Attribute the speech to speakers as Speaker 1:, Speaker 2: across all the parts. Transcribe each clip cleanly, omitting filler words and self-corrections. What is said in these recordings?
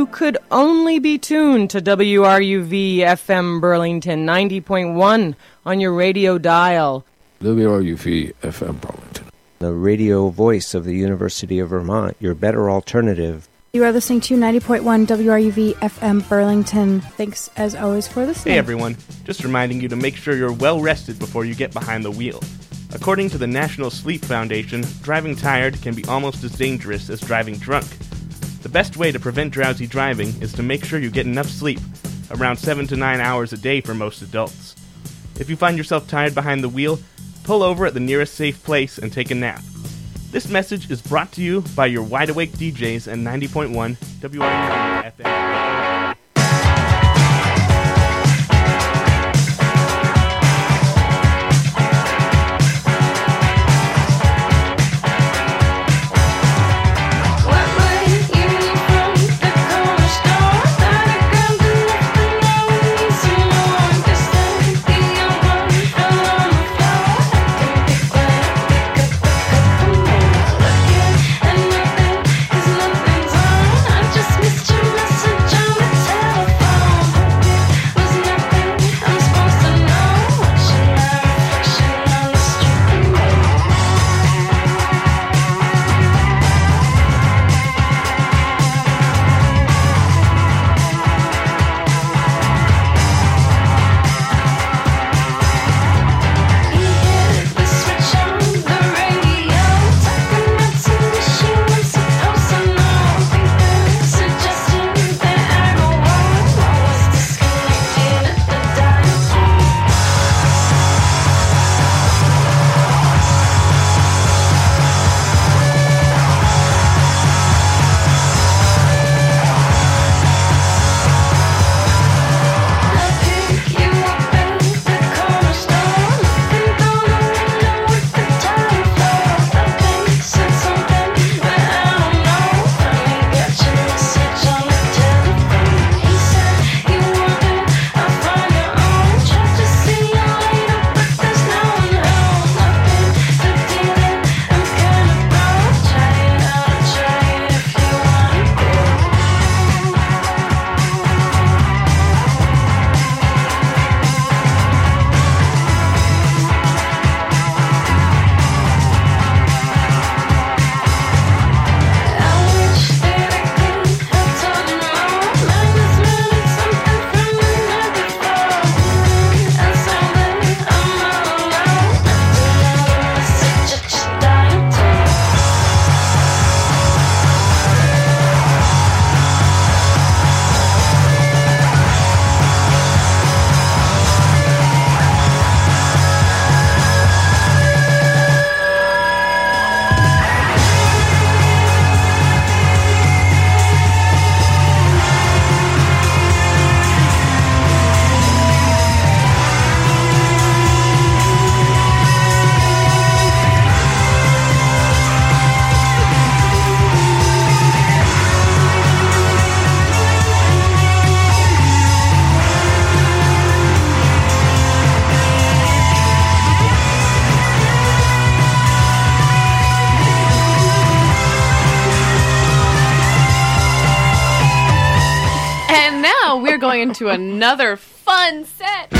Speaker 1: could only be tuned to WRUV FM Burlington 90.1 on your radio dial.
Speaker 2: WRUV FM Burlington,
Speaker 3: the radio voice of the University of Vermont, your better alternative.
Speaker 4: You are listening to 90.1 WRUV FM Burlington. Thanks, as always, for listening.
Speaker 5: Hey, everyone. Just reminding you to make sure you're well rested before you get behind the wheel. According to the National Sleep Foundation, driving tired can be almost as dangerous as driving drunk. The best way to prevent drowsy driving is to make sure you get enough sleep, around 7 to 9 hours a day for most adults. If you find yourself tired behind the wheel, pull over at the nearest safe place and take a nap. This message is brought to you by your wide-awake DJs at 90.1 WRUV FM.
Speaker 6: Going into another fun set.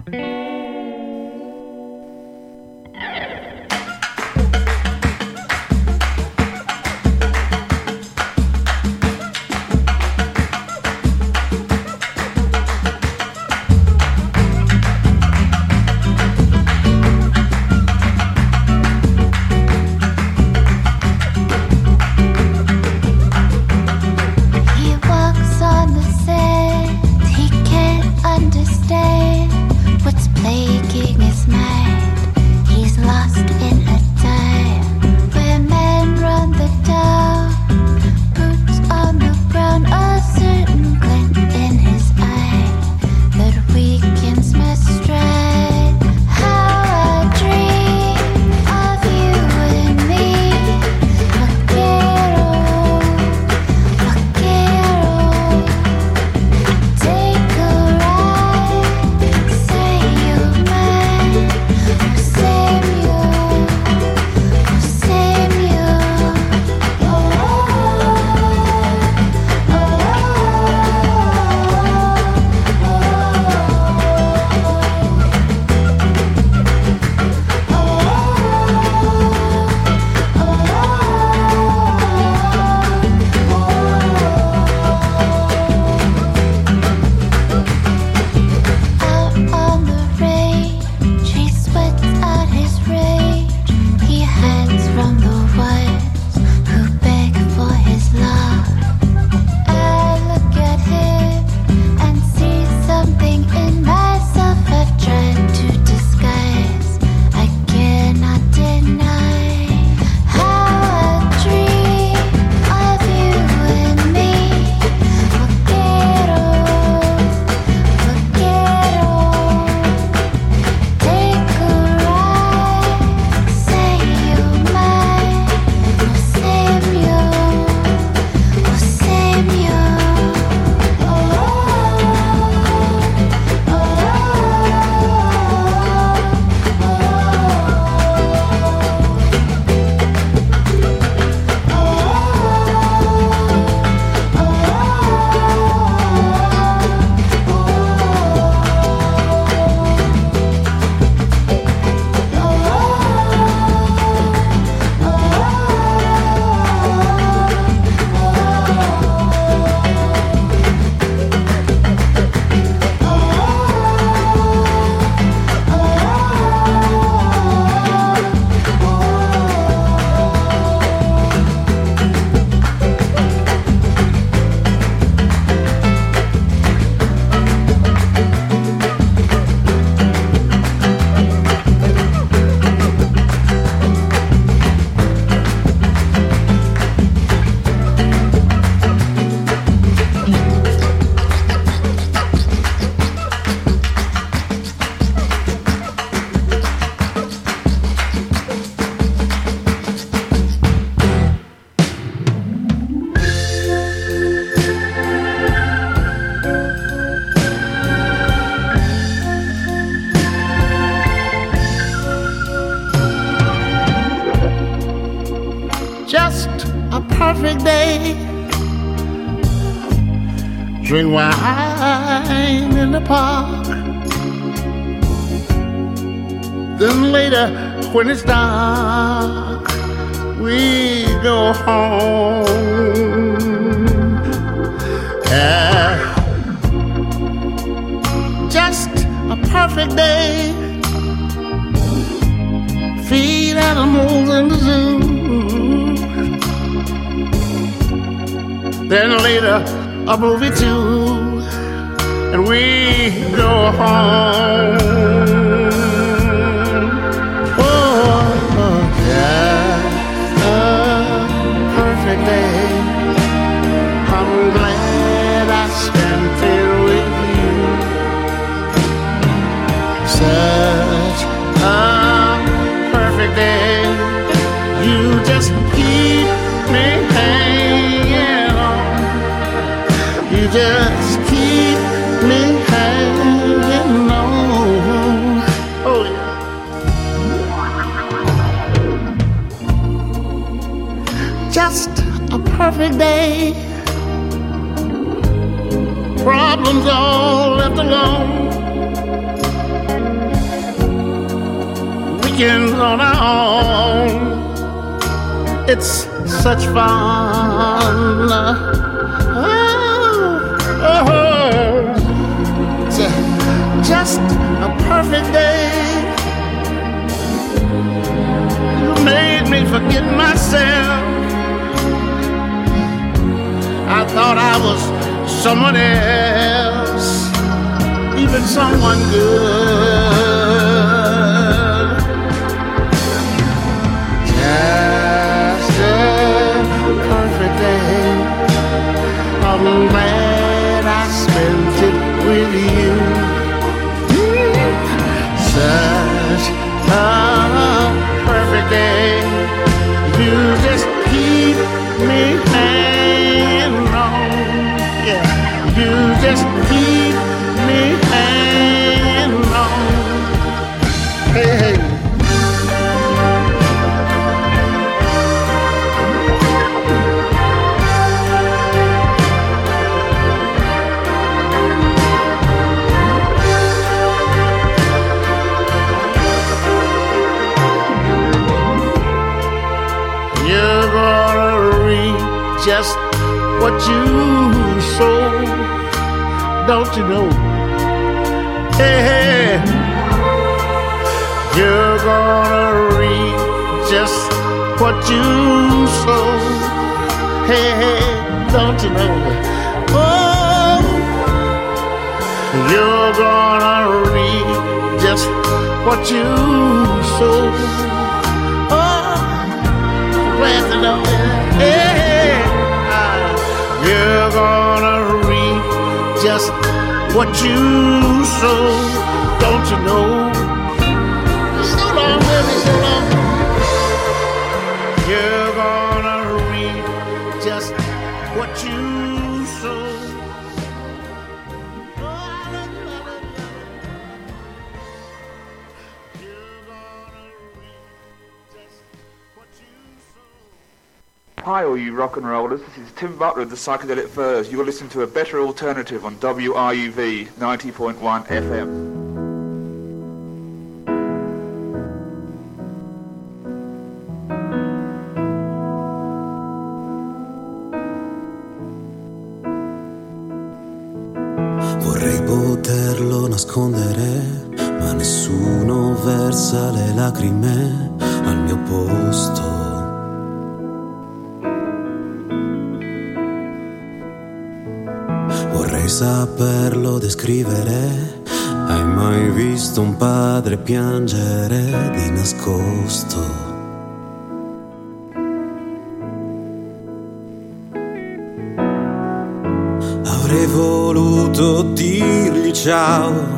Speaker 7: perfect day. Drink wine in the park. Then later, when it's dark, we go home. Yeah. Just a perfect day. Feed animals in the zoo. Then later, a movie too, and we go home. Oh, yeah, a perfect day. I'm glad I spent it with you. Such a perfect day. You just keep me hanging on. You just keep me hanging on. Oh yeah. Just a perfect day. Problems all left alone. weekends on our own. It's such fun. Just a perfect day. You made me forget myself. I thought I was someone else, even someone good. Just a perfect day. I'm glad I spent it with you. Such a perfect day. You just keep me hanging on. Yeah, you just keep me hanging on. Hey, hey. Just what you sow, don't you know? Hey, hey, you're gonna reap just what you sow. Hey, hey, don't you know? Oh, you're gonna reap just what you sow. Oh, glad to know that. Hey. You're gonna reap just what you sow, don't you know? So long, baby, so long. You're gonna reap just what you sow. Oh, I love you, I love you. You're gonna reap just what you sow.
Speaker 8: Hi all you rock and rollers, this is Tim Butler of the Psychedelic Furs. You're listening to a better alternative on WRUV 90.1 FM.
Speaker 9: Vorrei poterlo nascondere, ma nessuno versa le lacrime al mio posto. Vorrei saperlo descrivere. Hai mai visto un padre piangere di nascosto? Avrei voluto dirgli ciao.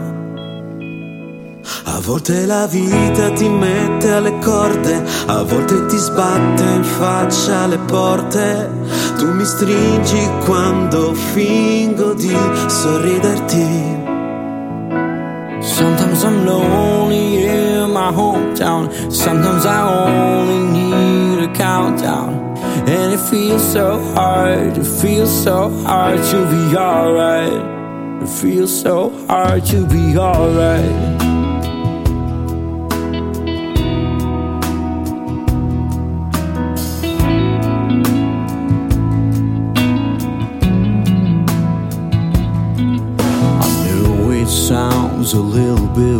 Speaker 9: A volte la vita ti mette alle corde, a volte ti sbatte in faccia le porte. Tu mi stringi quando fingo di sorriderti.
Speaker 10: Sometimes I'm lonely in my hometown. Sometimes I only need a countdown. And it feels so hard, it feels so hard to be alright. It feels so hard to be alright. Sounds a little bit